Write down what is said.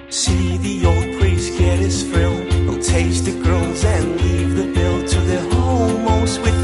See the old priest get his fill. He'll taste the girls and leave the bill to their home most with